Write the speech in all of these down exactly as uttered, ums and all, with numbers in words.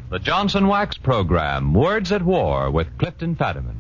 The Johnson Wax Program, Words at War with Clifton Fadiman.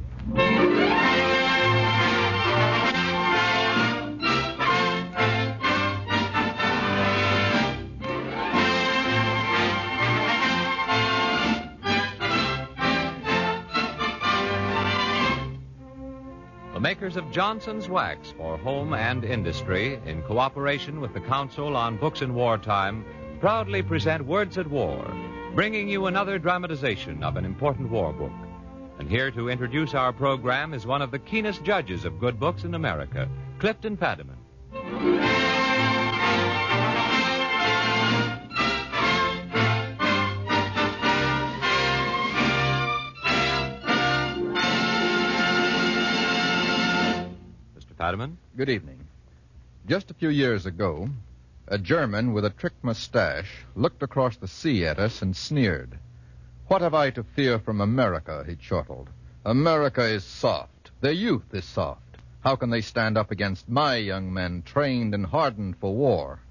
The makers of Johnson's Wax for home and industry, in cooperation with the Council on Books in Wartime, proudly present Words at War, bringing you another dramatization of an important war book. And here to introduce our program is one of the keenest judges of good books in America, Clifton Fadiman. Mister Fadiman? Good evening. Just a few years ago, a German with a trick mustache looked across the sea at us and sneered. "What have I to fear from America?" he chortled. "America is soft. Their youth is soft. How can they stand up against my young men, trained and hardened for war?"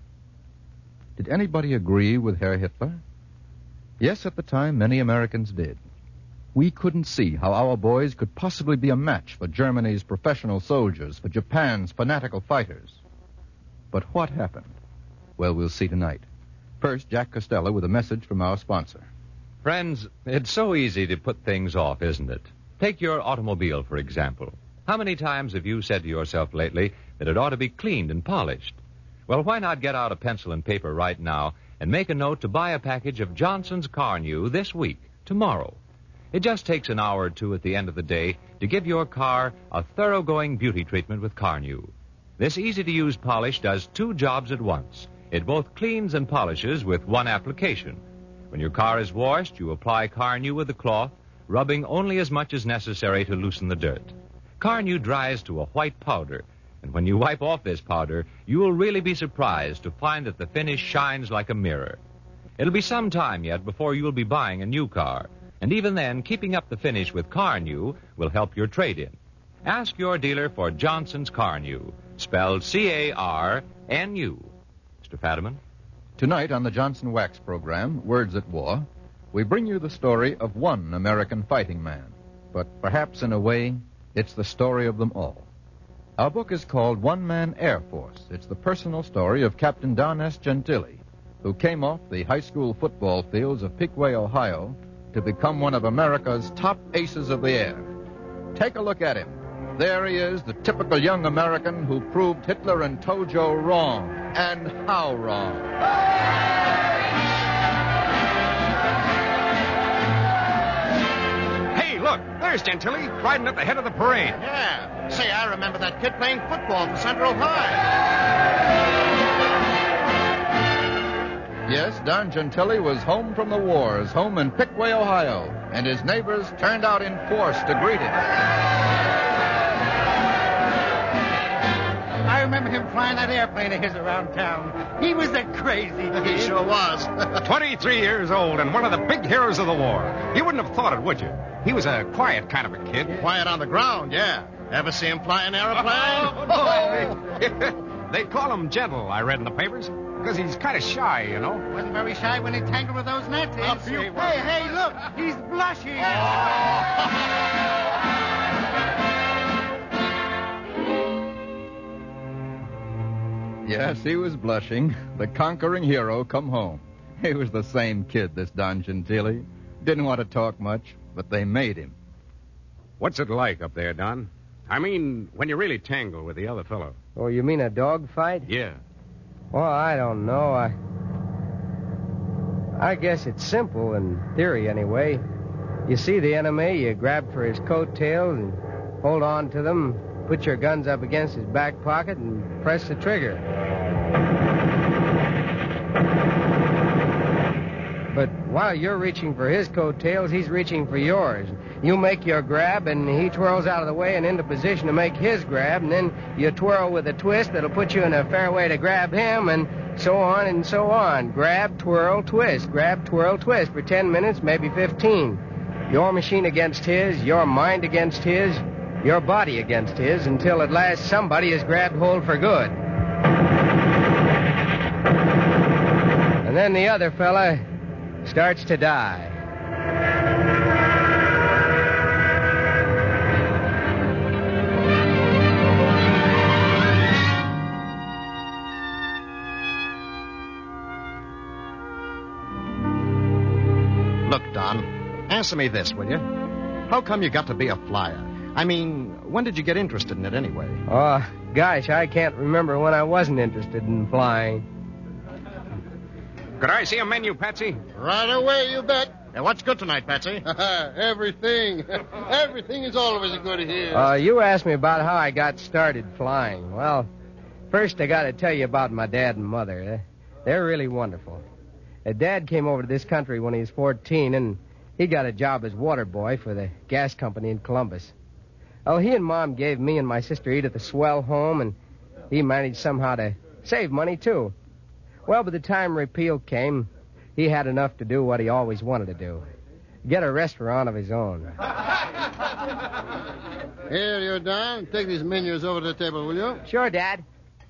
Did anybody agree with Herr Hitler? Yes, at the time, many Americans did. We couldn't see how our boys could possibly be a match for Germany's professional soldiers, for Japan's fanatical fighters. But what happened? Well, we'll see tonight. First, Jack Costello with a message from our sponsor. Friends, it's so easy to put things off, isn't it? Take your automobile, for example. How many times have you said to yourself lately that it ought to be cleaned and polished? Well, why not get out a pencil and paper right now and make a note to buy a package of Johnson's Carnu this week, tomorrow? It just takes an hour or two at the end of the day to give your car a thoroughgoing beauty treatment with Carnu. This easy-to-use polish does two jobs at once. It both cleans and polishes with one application. When your car is washed, you apply Carnu with a cloth, rubbing only as much as necessary to loosen the dirt. Carnu dries to a white powder, and when you wipe off this powder, you will really be surprised to find that the finish shines like a mirror. It'll be some time yet before you'll be buying a new car, and even then, keeping up the finish with Carnu will help your trade-in. Ask your dealer for Johnson's Carnu, spelled C A R N U. Mister Fadiman? Tonight on the Johnson Wax program, Words at War, we bring you the story of one American fighting man. But perhaps in a way, it's the story of them all. Our book is called One Man Air Force. It's the personal story of Captain Don S. Gentili, who came off the high school football fields of Piqua, Ohio, to become one of America's top aces of the air. Take a look at him. There he is, the typical young American who proved Hitler and Tojo wrong. And how wrong. Hey, look, there's Gentili, riding at the head of the parade. Yeah. Say, I remember that kid playing football for Central High. Yes, Don Gentili was home from the wars, home in Piqua, Ohio, and his neighbors turned out in force to greet him. I remember him flying that airplane of his around town. He was a crazy kid. He sure was. twenty-three years old and one of the big heroes of the war. You wouldn't have thought it, would you? He was a quiet kind of a kid. Quiet on the ground, yeah. Ever see him fly an airplane? Oh, they call him gentle, I read in the papers, because he's kind of shy, you know. Wasn't very shy when he tangled with those Nazis. Up you Hey, were. hey, look, he's blushing. Yes, he was blushing. The conquering hero come home. He was the same kid, this Don Gentili. Didn't want to talk much, but they made him. What's it like up there, Don? I mean, when you really tangle with the other fellow. Oh, you mean a dog fight? Yeah. Well, I don't know. I I guess it's simple in theory anyway. You see the enemy, you grab for his coattails and hold on to them, put your guns up against his back pocket and press the trigger. But while you're reaching for his coattails, he's reaching for yours. You make your grab, and he twirls out of the way and into position to make his grab, and then you twirl with a twist that'll put you in a fair way to grab him, and so on and so on. Grab, twirl, twist. Grab, twirl, twist for ten minutes, maybe fifteen. Your machine against his, your mind against his, your body against his, until at last somebody is grabbed hold for good. And then the other fella starts to die. Don, answer me this, will you? How come you got to be a flyer? I mean, when did you get interested in it anyway? Oh, gosh, I can't remember when I wasn't interested in flying. Could I see a menu, Patsy? Right away, you bet. Hey, what's good tonight, Patsy? Everything. Everything is always good here. Uh, you asked me about how I got started flying. Well, first I got to tell you about my dad and mother. They're really wonderful. Uh, Dad came over to this country when he was fourteen, and he got a job as water boy for the gas company in Columbus. Oh, he and Mom gave me and my sister Edith a swell home, and he managed somehow to save money, too. Well, by the time repeal came, he had enough to do what he always wanted to do. Get a restaurant of his own. Here, you Don. Take these menus over to the table, will you? Sure, Dad.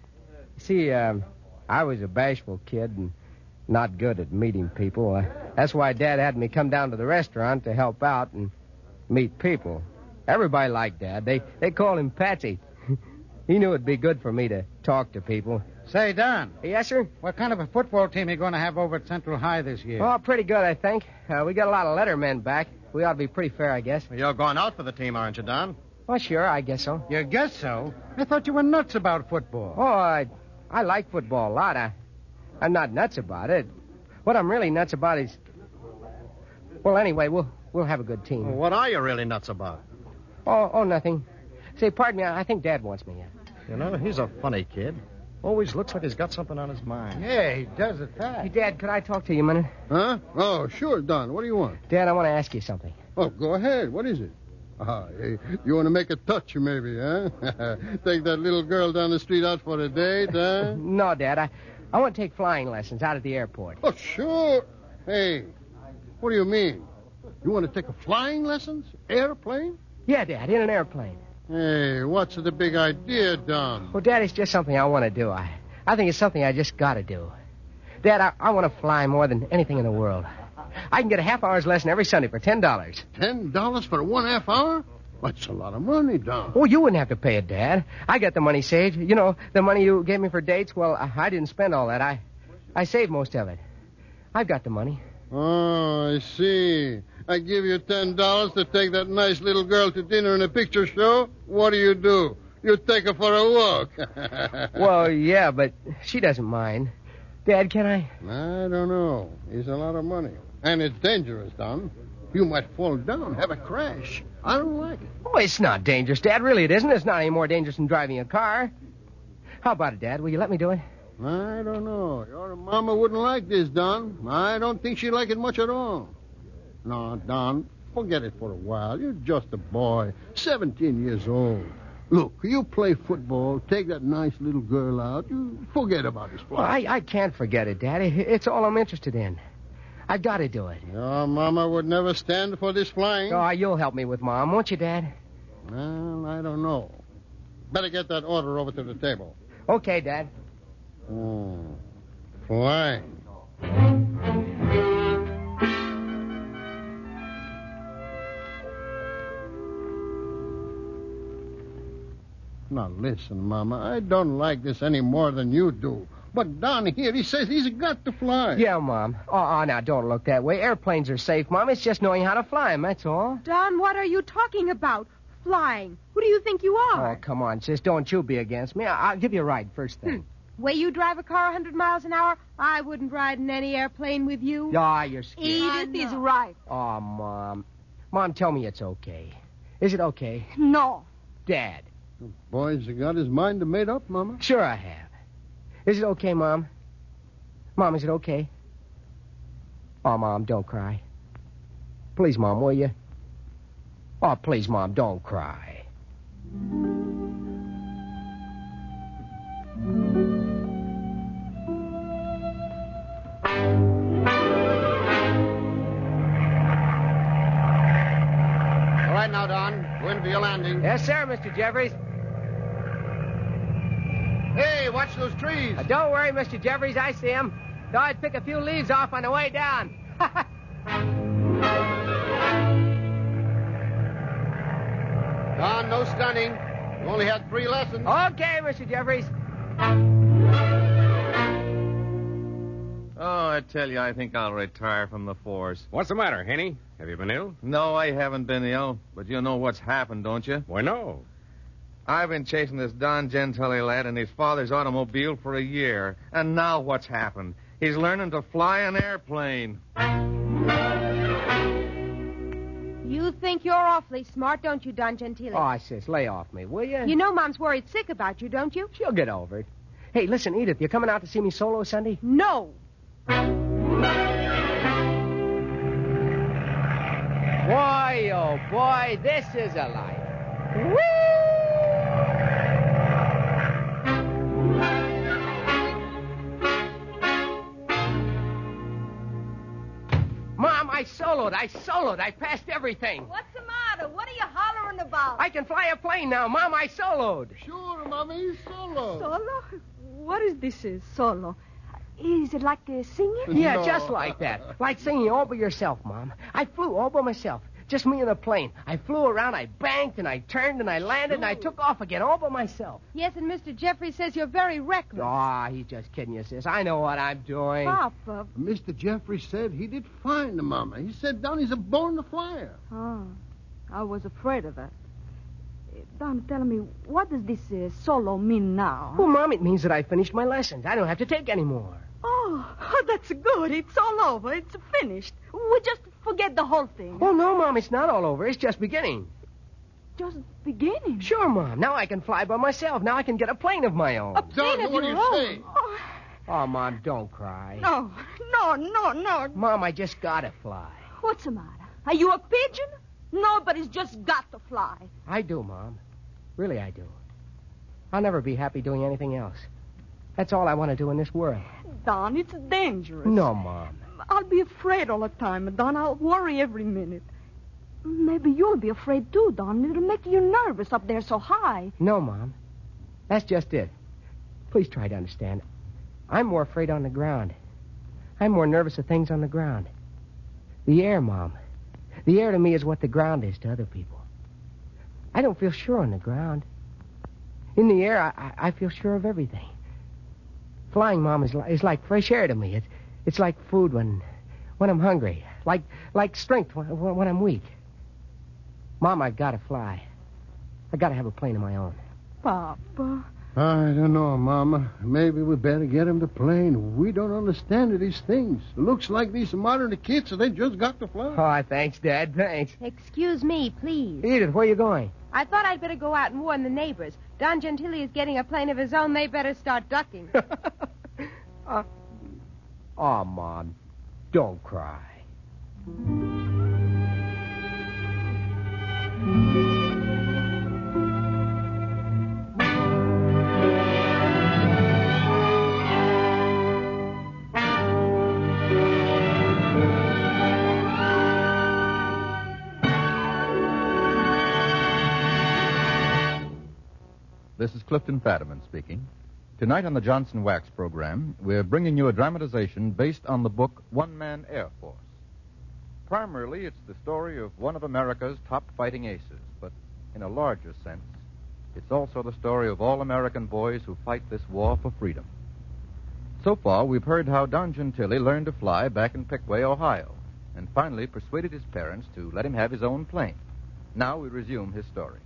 See, um, I was a bashful kid and not good at meeting people. Uh, that's why Dad had me come down to the restaurant to help out and meet people. Everybody liked Dad. They they called him Patsy. He knew it'd be good for me to talk to people. Say, Don, Yes, sir? what kind of a football team are you going to have over at Central High this year? Oh, pretty good, I think. Uh, we got a lot of lettermen back. We ought to be pretty fair, I guess. You're going out for the team, aren't you, Don? Well, sure, I guess so. You guess so? I thought you were nuts about football. Oh, I, I like football a lot. I, I'm not nuts about it. What I'm really nuts about is... Well, anyway, we'll we'll have a good team. Well, what are you really nuts about? Oh, oh, nothing. Say, pardon me, I I think Dad wants me. You know, he's a funny kid. Always looks like he's got something on his mind. Yeah, he does at that. Hey, Dad, could I talk to you a minute? Huh? Oh, sure, Don. What do you want? Dad, I want to ask you something. Oh, go ahead. What is it? Ah, eh, you want to make a touch, maybe, huh? Take that little girl down the street out for a date, huh? No, Dad, I, I want to take flying lessons out at the airport. Oh, sure. Hey, what do you mean? You want to take a flying lessons? Airplane? Yeah, Dad, in an airplane. Hey, what's the big idea, Don? Well, Dad, it's just something I want to do. I, I think it's something I just got to do. Dad, I, I want to fly more than anything in the world. I can get a half hour's lesson every Sunday for ten dollars. Ten dollars for one half hour? That's a lot of money, Don. Oh, you wouldn't have to pay it, Dad. I got the money saved. You know, the money you gave me for dates, well, I, I didn't spend all that. I, I saved most of it. I've got the money. Oh, I see. I give you ten dollars to take that nice little girl to dinner and a picture show. What do you do? You take her for a walk. Well, yeah, but she doesn't mind. Dad, can I? I don't know. It's a lot of money. And it's dangerous, Don. You might fall down, have a crash. I don't like it. Oh, it's not dangerous, Dad. Really, it isn't. It's not any more dangerous than driving a car. How about it, Dad? Will you let me do it? I don't know. Your mama wouldn't like this, Don. I don't think she'd like it much at all. No, Don, forget it for a while. You're just a boy, seventeen years old. Look, you play football, take that nice little girl out, you forget about this Well, I, I can't forget it, Daddy. It's all I'm interested in. I've got to do it. Your mama would never stand for this flying. Oh, you'll help me with Mom, won't you, Dad? Well, I don't know. Better get that order over to the table. Okay, Dad. Oh, flying. Now, listen, Mama, I don't like this any more than you do. But Don here, he says he's got to fly. Yeah, Mom. Oh, oh, now, don't look that way. Airplanes are safe, Mom. It's just knowing how to fly them, that's all. Don, what are you talking about? Flying. Who do you think you are? Oh, come on, sis. Don't you be against me. I- I'll give you a ride first thing. Hmm. Way you drive a car a hundred miles an hour, I wouldn't ride in any airplane with you. Ah, you're scared. Edith is right. Oh, Mom. Mom, tell me it's okay. Is it okay? No. Dad. The boy's got his mind made up, Mama. Sure I have. Is it okay, Mom? Mom, is it okay? Oh, Mom, don't cry. Please, Mom, will you? Oh, please, Mom, don't cry. All right now, Don. Go in for your landing. Yes, sir, Mister Jeffries. Hey, watch those trees. Uh, don't worry, Mister Jeffries. I see him. Thought I'd pick a few leaves off on the way down. Don, no stunning. You only had three lessons. Okay, Mister Jeffries. Oh, I tell you, I think I'll retire from the force. What's the matter, Henny? Have you been ill? No, I haven't been ill, but you know what's happened, don't you? Why, no. I've been chasing this Don Gentile lad in his father's automobile for a year, and now what's happened? He's learning to fly an airplane. You think you're awfully smart, don't you, Don Gentile? Oh, sis, lay off me, will you? You know Mom's worried sick about you, don't you? She'll get over it. Hey, listen, Edith, you coming out to see me solo Sunday? No. Boy, oh boy, this is a life. Whee! Mom, I soloed. I soloed. I passed everything. What's the matter? What are you hollering about? I can fly a plane now. Mom, I soloed. Sure, Mommy, solo. Solo? What is this is solo? Is it like uh, singing? Yeah, No. just like that. Like singing all by yourself, Mom. I flew all by myself. Just me and the plane. I flew around, I banked, and I turned, and I landed, and I took off again all by myself. Yes, and Mister Jeffrey says you're very reckless. Ah, he's just kidding you, sis. I know what I'm doing. Papa. Mister Jeffrey said he did fine, Mama. He said Donnie's a born flyer. Oh, I was afraid of that. Uh, Don, tell me, what does this uh, solo mean now? Well, Mom, it means that I finished my lessons. I don't have to take any more. Oh, that's good. It's all over. It's finished. We just forget the whole thing. Oh, no, Mom, it's not all over. It's just beginning. Just beginning. Sure, Mom. Now I can fly by myself. Now I can get a plane of my own. A plane Don, of what your do you own. say? Oh, Oh, Mom, don't cry. no, no, no, no. Mom, I just gotta fly. What's the matter? Are you a pigeon? Nobody's just got to fly. I do, Mom. Really, I do. I'll never be happy doing anything else. That's all I want to do in this world. Don, it's dangerous. No, Mom. I'll be afraid all the time, Don. I'll worry every minute. Maybe you'll be afraid too, Don. It'll make you nervous up there so high. No, Mom. That's just it. Please try to understand. I'm more afraid on the ground. I'm more nervous of things on the ground. The air, Mom. The air to me is what the ground is to other people. I don't feel sure on the ground. In the air, I, I, I feel sure of everything. Flying, Mom, is, li- is like fresh air to me. It's, it's like food when, when I'm hungry. Like, like strength when, when I'm weak. Mom, I've got to fly. I've got to have a plane of my own. Papa. I don't know, Mama. Maybe we better get him the plane. We don't understand these things. Looks like these modern kids, they just got to fly. Oh, thanks, Dad. Thanks. Excuse me, please. Edith, where are you going? I thought I'd better go out and warn the neighbors. Don Gentile is getting a plane of his own. They better start ducking. uh, oh, Mom, don't cry. This is Clifton Fadiman speaking. Tonight on the Johnson Wax program, we're bringing you a dramatization based on the book One Man Air Force. Primarily, it's the story of one of America's top fighting aces, but in a larger sense, it's also the story of all American boys who fight this war for freedom. So far, we've heard how Don Gentile learned to fly back in Pickaway, Ohio, and finally persuaded his parents to let him have his own plane. Now we resume his story.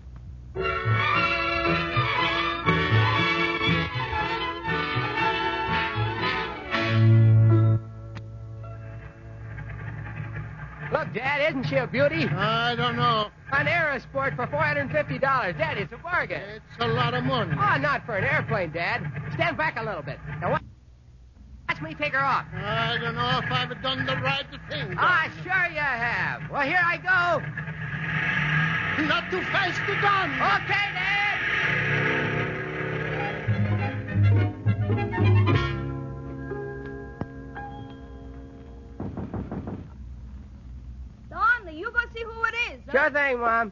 Look, Dad, isn't she a beauty? I don't know. An Aerosport for four hundred fifty dollars. Dad, it's a bargain. It's a lot of money. Oh, not for an airplane, Dad. Stand back a little bit. Now, watch, watch me take her off. I don't know if I've done the right thing. Ah, sure you have. Well, here I go. Not too fast to Don. Okay, Dad. Don, you go see who it is. Sure thing, Mom.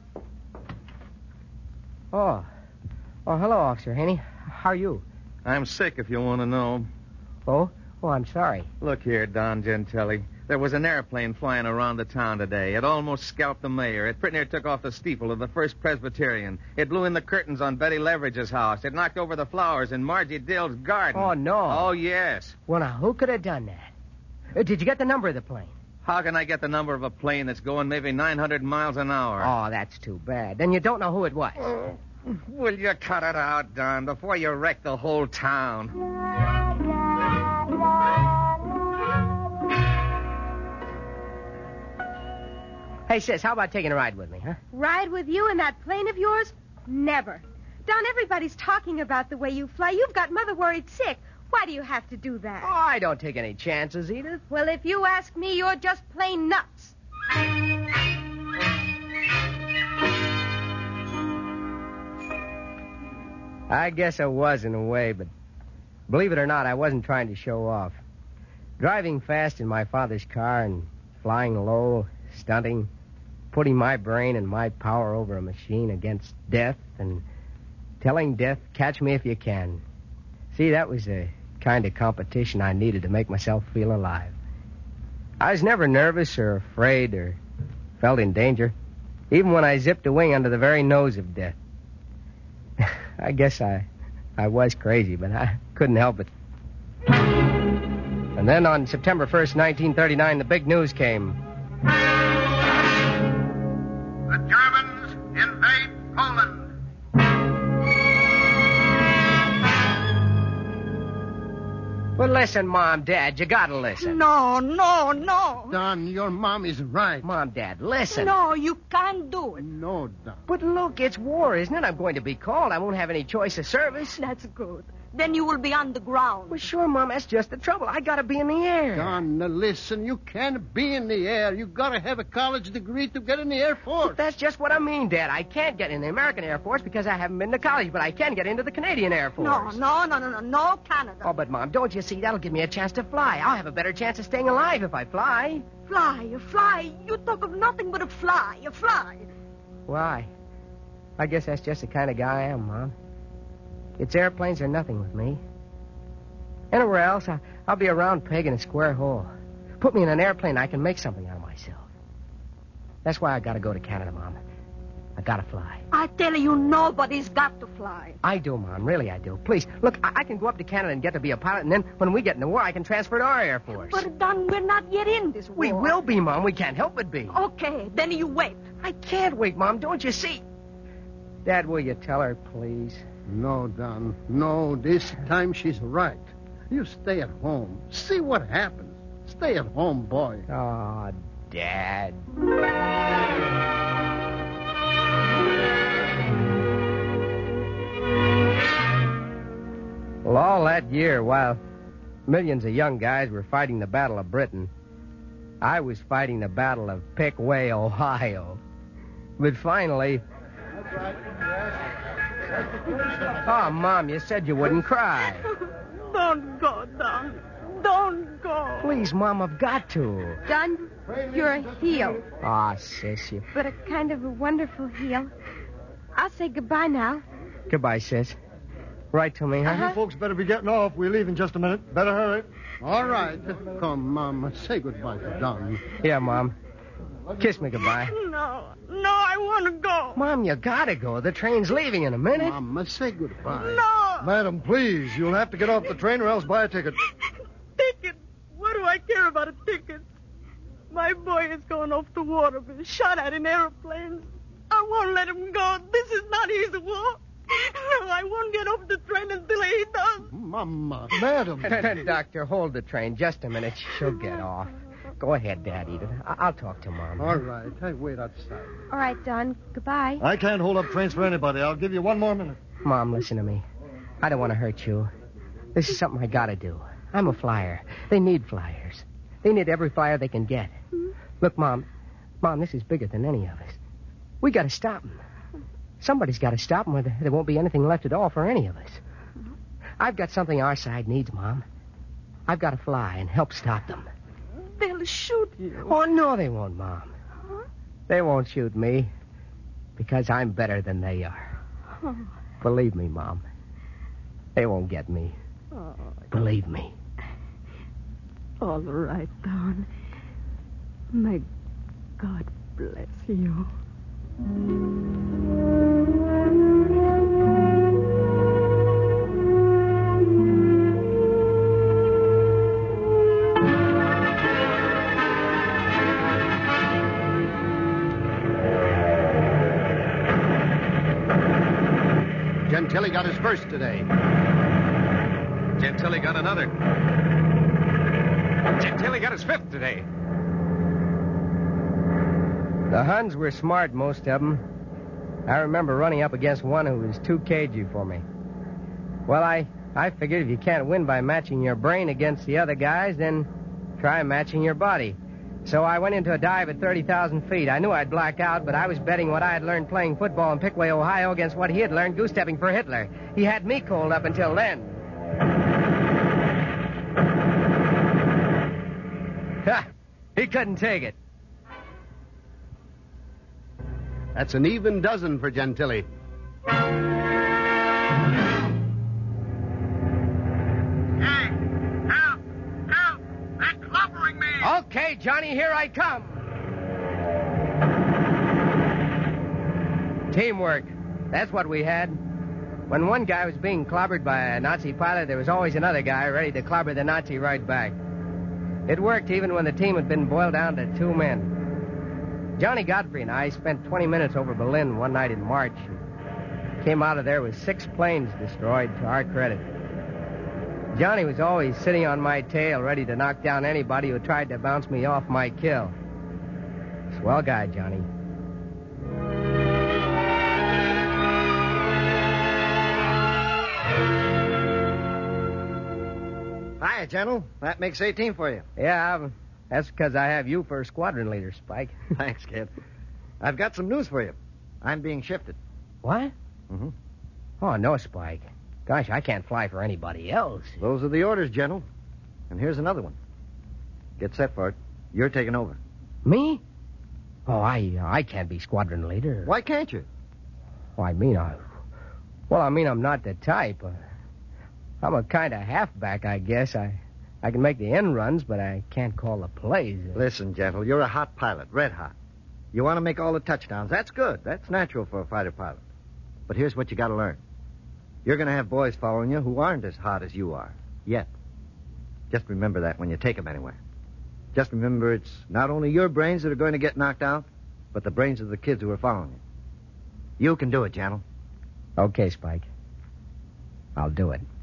Oh. Oh, hello, Officer Haney. How are you? I'm sick, if you want to know. Oh? Oh, I'm sorry. Look here, Don Gentile. There was an airplane flying around the town today. It almost scalped the mayor. It pretty near took off the steeple of the First Presbyterian. It blew in the curtains on Betty Leverage's house. It knocked over the flowers in Margie Dill's garden. Oh, no. Oh, yes. Well, now, who could have done that? Uh, did you get the number of the plane? How can I get the number of a plane that's going maybe nine hundred miles an hour? Oh, that's too bad. Then you don't know who it was. Oh, will you cut it out, Don, before you wreck the whole town? Hey, sis, how about taking a ride with me, huh? Ride with you in that plane of yours? Never. Don, everybody's talking about the way you fly. You've got Mother worried sick. Why do you have to do that? Oh, I don't take any chances, Edith. Well, if you ask me, you're just plain nuts. I guess I was in a way, but believe it or not, I wasn't trying to show off. Driving fast in my father's car and flying low, stunting, putting my brain and my power over a machine against death and telling death, catch me if you can. See, that was the kind of competition I needed to make myself feel alive. I was never nervous or afraid or felt in danger, even when I zipped a wing under the very nose of death. I guess I, I was crazy, but I couldn't help it. And then on September first, nineteen thirty-nine, the big news came. The Germans invade Poland. Well, listen, Mom, Dad, you gotta listen. No, no, no. Don, your mom is right. Mom, Dad, listen. No, you can't do it. No, Don. But look, it's war, isn't it? I'm going to be called. I won't have any choice of service. That's good. Then you will be on the ground. Well, sure, Mom, that's just the trouble. I gotta be in the air. Don, now listen, you can't be in the air. You gotta have a college degree to get in the Air Force. But that's just what I mean, Dad. I can't get in the American Air Force because I haven't been to college, but I can get into the Canadian Air Force. No, no, no, no, no, no Canada. Oh, but, Mom, don't you see? That'll give me a chance to fly. I'll have a better chance of staying alive if I fly. Fly, you fly. You talk of nothing but a fly, a fly. Why? I guess that's just the kind of guy I am, Mom. It's airplanes or nothing with me. Anywhere else, I, I'll be a round peg in a square hole. Put me in an airplane, I can make something out of myself. That's why I gotta go to Canada, Mom. I gotta fly. I tell you, nobody's got to fly. I do, Mom. Really, I do. Please, look, I, I can go up to Canada and get to be a pilot, and then when we get in the war, I can transfer to our Air Force. But, Don, we're not yet in this war. We will be, Mom. We can't help but be. Okay, then you wait. I can't wait, Mom. Don't you see? Dad, will you tell her, please? No, Don. No, this time she's right. You stay at home. See what happens. Stay at home, boy. Oh, Dad. Well, all that year, while millions of young guys were fighting the Battle of Britain, I was fighting the Battle of Pickway, Ohio. But finally... Oh, Mom, you said you wouldn't cry. Don't go, Don. Don't go. Please, Mom, I've got to. Don, you're a heel. Ah, sis, you... But a kind of a wonderful heel. I'll say goodbye now. Goodbye, sis. Write to me, huh? Uh-huh. You folks better be getting off. We leave in just a minute. Better hurry. All right. Come, Mom. Say goodbye to Don. Yeah, Mom. Kiss me goodbye. No, no, I want to go. Mom, you gotta go. The train's leaving in a minute. Mama, say goodbye. No. Madam, please. You'll have to get off the train or else buy a ticket. Ticket? What do I care about a ticket? My boy is going off the war to be shot at in airplanes. I won't let him go. This is not his war. No, I won't get off the train until he does. Mama. Madam. Doctor, hold the train just a minute. She'll get off. Go ahead, Dad, Edith. I- I'll talk to Mom. All right. I wait outside. All right, Don. Goodbye. I can't hold up trains for anybody. I'll give you one more minute. Mom, listen to me. I don't want to hurt you. This is something I gotta do. I'm a flyer. They need flyers. They need every flyer they can get. Hmm? Look, Mom. Mom, this is bigger than any of us. We gotta stop them. Somebody's gotta stop them or there won't be anything left at all for any of us. I've got something our side needs, Mom. I've got to fly and help stop them. They'll shoot you. Oh, no, they won't, Mom. Huh? They won't shoot me because I'm better than they are. Oh. Believe me, Mom. They won't get me. Oh. Believe me. All right, Don. May God bless you. Gentili got his first today. Gentili got another. Gentili got his fifth today. The Huns were smart, most of them. I remember running up against one who was too cagey for me. Well, I, I figured if you can't win by matching your brain against the other guys, then try matching your body. So I went into a dive at thirty thousand feet. I knew I'd black out, but I was betting what I had learned playing football in Pickaway, Ohio, against what he had learned goose-stepping for Hitler. He had me cold up until then. Ha! He couldn't take it. That's an even dozen for Gentili. Okay, Johnny, here I come. Teamwork. That's what we had. When one guy was being clobbered by a Nazi pilot, there was always another guy ready to clobber the Nazi right back. It worked even when the team had been boiled down to two men. Johnny Godfrey and I spent twenty minutes over Berlin one night in March and came out of there with six planes destroyed, to our credit. Johnny was always sitting on my tail, ready to knock down anybody who tried to bounce me off my kill. Swell guy, Johnny. Hiya, General. That makes eighteen for you. Yeah, that's because I have you for squadron leader, Spike. Thanks, kid. I've got some news for you. I'm being shifted. What? Mm-hmm. Oh, no, Spike. Gosh, I can't fly for anybody else. Those are the orders, General. And here's another one. Get set for it. You're taking over. Me? Oh, I I can't be squadron leader. Why can't you? Well, I mean, I... Well, I mean, I'm not the type. Uh, I'm a kind of halfback, I guess. I I can make the end runs, but I can't call the plays. Listen, General, you're a hot pilot, red hot. You want to make all the touchdowns. That's good. That's natural for a fighter pilot. But here's what you got to learn. You're going to have boys following you who aren't as hot as you are, yet. Just remember that when you take them anywhere. Just remember it's not only your brains that are going to get knocked out, but the brains of the kids who are following you. You can do it, General. Okay, Spike. I'll do it.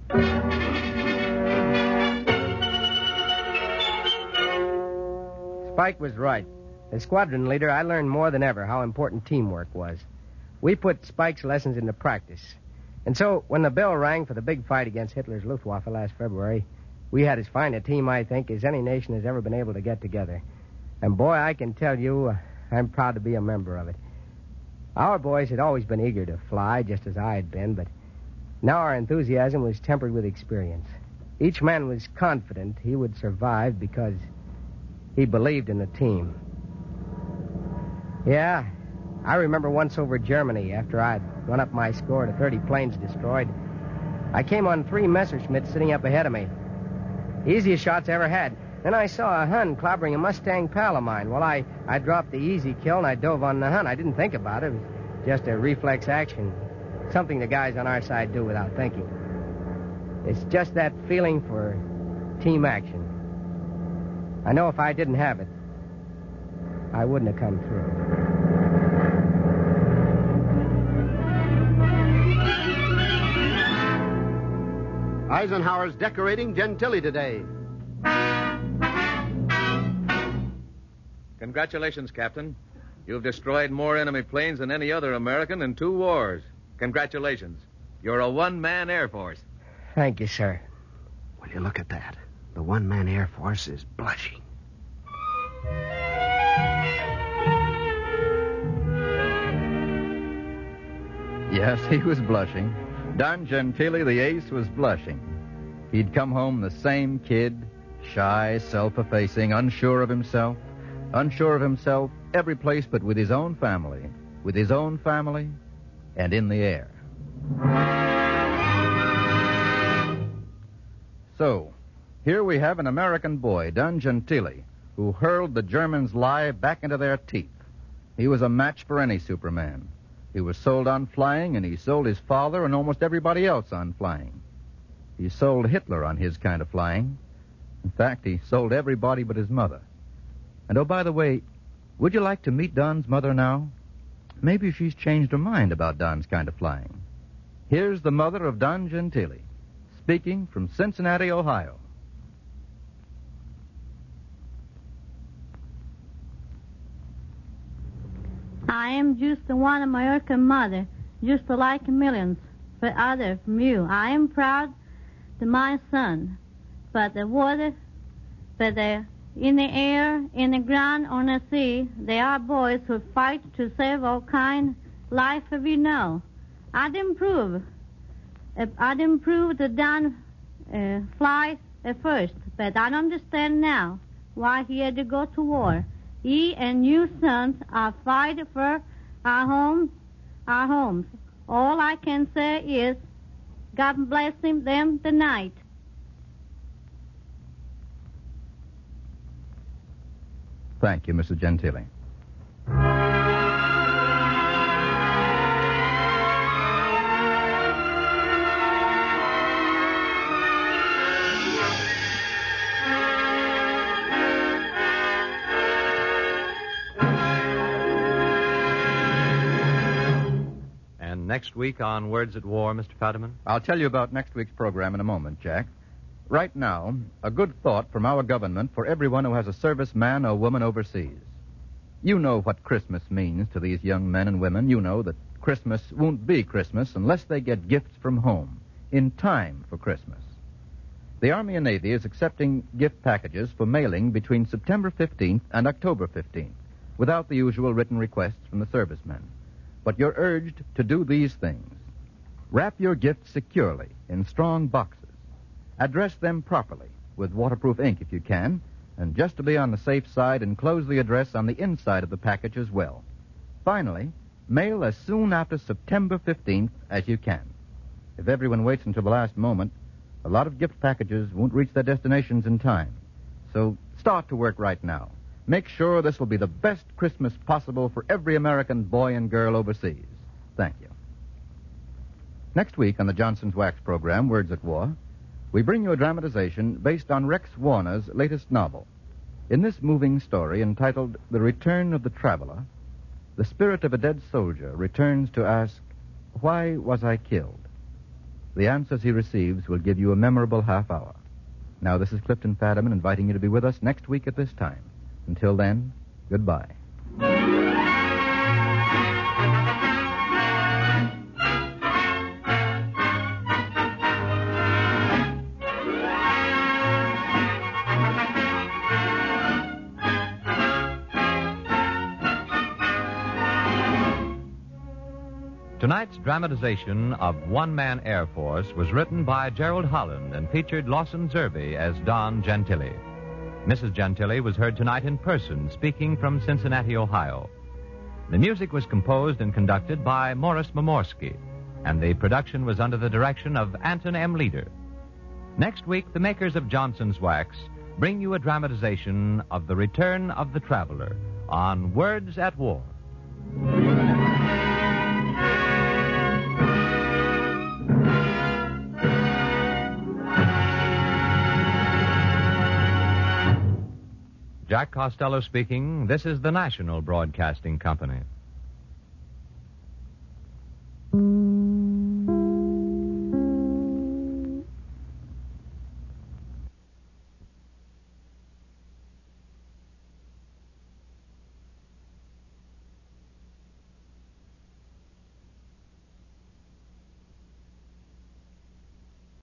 Spike was right. As squadron leader, I learned more than ever how important teamwork was. We put Spike's lessons into practice. And so, when the bell rang for the big fight against Hitler's Luftwaffe last February, we had as fine a team, I think, as any nation has ever been able to get together. And boy, I can tell you, uh, I'm proud to be a member of it. Our boys had always been eager to fly, just as I had been, but now our enthusiasm was tempered with experience. Each man was confident he would survive because he believed in the team. Yeah, I remember once over Germany, after I'd run up my score to thirty planes destroyed, I came on three Messerschmitts sitting up ahead of me. Easiest shots I ever had. Then I saw a Hun clobbering a Mustang pal of mine. Well, I, I dropped the easy kill and I dove on the Hun. I didn't think about it. It was just a reflex action. Something the guys on our side do without thinking. It's just that feeling for team action. I know if I didn't have it, I wouldn't have come through. Eisenhower's decorating Gentili today. Congratulations, Captain. You've destroyed more enemy planes than any other American in two wars. Congratulations. You're a one-man Air Force. Thank you, sir. Will you look at that? The one-man Air Force is blushing. Yes, he was blushing. Don Gentili, the ace, was blushing. He'd come home the same kid, shy, self-effacing, unsure of himself, unsure of himself every place but with his own family, with his own family, and in the air. So, here we have an American boy, Don Gentili, who hurled the Germans' lie back into their teeth. He was a match for any Superman. He was sold on flying, and he sold his father and almost everybody else on flying. He sold Hitler on his kind of flying. In fact, he sold everybody but his mother. And oh, by the way, would you like to meet Don's mother now? Maybe she's changed her mind about Don's kind of flying. Here's the mother of Don Gentili, speaking from Cincinnati, Ohio. I am just one American mother, just like millions for others from you. I am proud to my son, but the water, but the in the air, in the ground, on the sea, they are boys who fight to save all kind life of you know. I'd improve. I'd improve the Don uh, fly at first, but I understand now why he had to go to war. He and you sons are fighting for our home, our homes. All I can say is, God bless him them tonight. Thank you, Missus Gentili. And next week on Words at War, Mister Fadiman? I'll tell you about next week's program in a moment, Jack. Right now, a good thought from our government for everyone who has a serviceman or woman overseas. You know what Christmas means to these young men and women. You know that Christmas won't be Christmas unless they get gifts from home in time for Christmas. The Army and Navy is accepting gift packages for mailing between September fifteenth and October fifteenth without the usual written requests from the servicemen. But you're urged to do these things. Wrap your gifts securely in strong boxes. Address them properly with waterproof ink if you can, and just to be on the safe side, enclose the address on the inside of the package as well. Finally, mail as soon after September fifteenth as you can. If everyone waits until the last moment, a lot of gift packages won't reach their destinations in time. So start to work right now. Make sure this will be the best Christmas possible for every American boy and girl overseas. Thank you. Next week on the Johnson's Wax program, Words at War, we bring you a dramatization based on Rex Warner's latest novel. In this moving story entitled The Return of the Traveler, the spirit of a dead soldier returns to ask, why was I killed? The answers he receives will give you a memorable half hour. Now, this is Clifton Fadiman inviting you to be with us next week at this time. Until then, goodbye. Tonight's dramatization of One Man Air Force was written by Gerald Holland and featured Lawson Zerbe as Don Gentili. Missus Gentili was heard tonight in person, speaking from Cincinnati, Ohio. The music was composed and conducted by Morris Momorsky, and the production was under the direction of Anton M. Leader. Next week, the makers of Johnson's Wax bring you a dramatization of The Return of the Traveler on Words at War. Jack Costello speaking. This is the National Broadcasting Company.